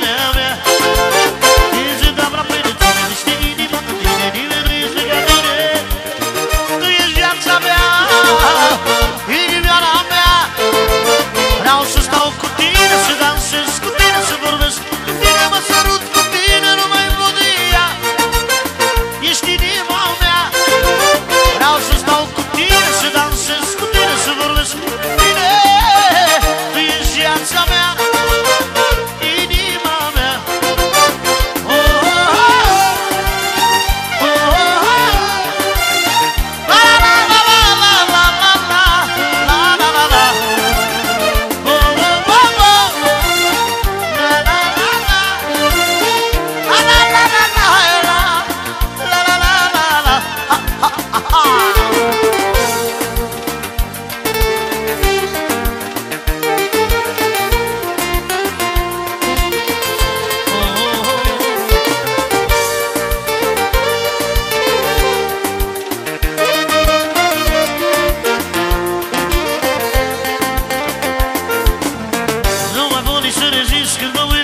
inima mea. Când sunt aproape de tine, niște inima cu tine, nimeni nu este ca tine. Tu ești viața mea, inimioara mea. Vreau să stau cu tine, să dansez cu tine, să vorbesc cu tine, mă sărut cu tine, nu mai pot de ea. Ești inima mea. Vreau să stau cu tine, să dansez cu tine, să vorbesc cu tine. Tu ești viața mea, inima mea. Oh, oh, oh, oh, oh. La la la la la la la la la la la. Oh, oh, oh, oh. La la la la. La la la la la la. La la la la la. Ha ha ha ha. Nu mai pot nici să rezist când mă uit